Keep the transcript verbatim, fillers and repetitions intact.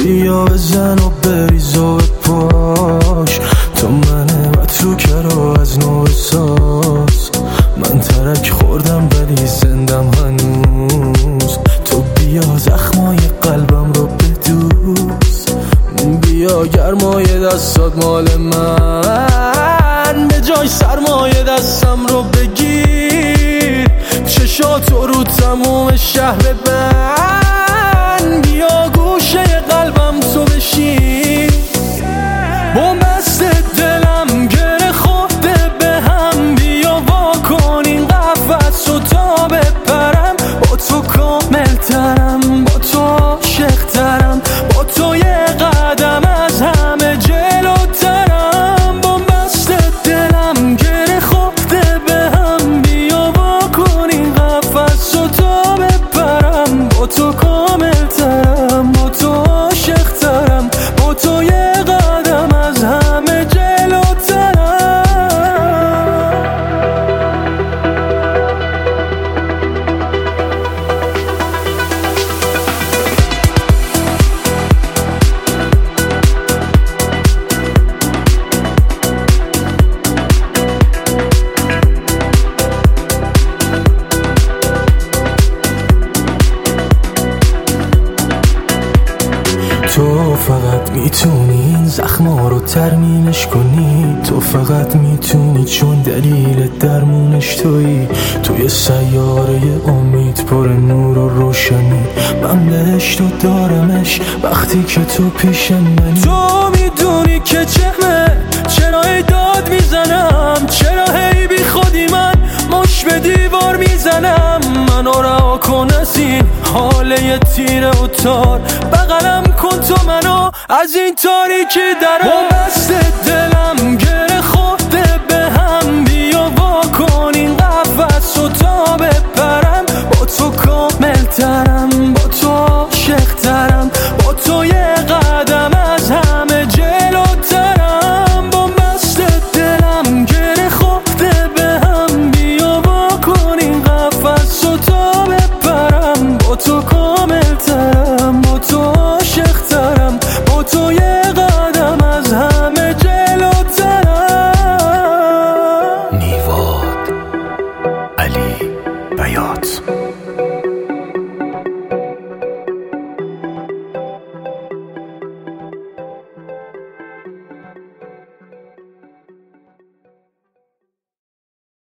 بیا بزن و بریز و بپاش، تو منه مترو کرو از نو ساز. من ترک خوردم ولی زندم هنوز، تو بیا زخمای قلبم رو بدوز. بیا گرمای دستات مال من، به جای سرمایه دستم رو بگیر. چشاتو رو تموم شهر بند، بیا گوشه قلبم تو بشین. با مست دلم گره خورده به هم، بیا وا کن این قفس و تا بپرم. با تو کامل ترم، با تو عاشق ترم، با تو یه قدم از همه جلوترم. با مست دلم گره خورده به هم، بیا وا کن این قفس و تا بپرم. با تو کامل ترم، با تو عاشق ترم، با تو یه قدم از همه جلوترم. تو فقط میتونی این زخما رو ترمینش کنی، تو فقط میتونی چون دلیل درمونش تویی. توی سیاره امید پر نور و روشنی، من بهشت و دارمش وقتی که تو پیش منی. تو میدونی که چهمه چرا هی داد میزنم، چرا هی بی خودی من مش به دیوار میزنم. منو رها کن از این حاله تیره و تار، بغلم کن تو منو از این تاریکی درم. با مست دلم گره خورده به هم، بیا وا کن این قفس و تا بپرم. با تو کامل ترم،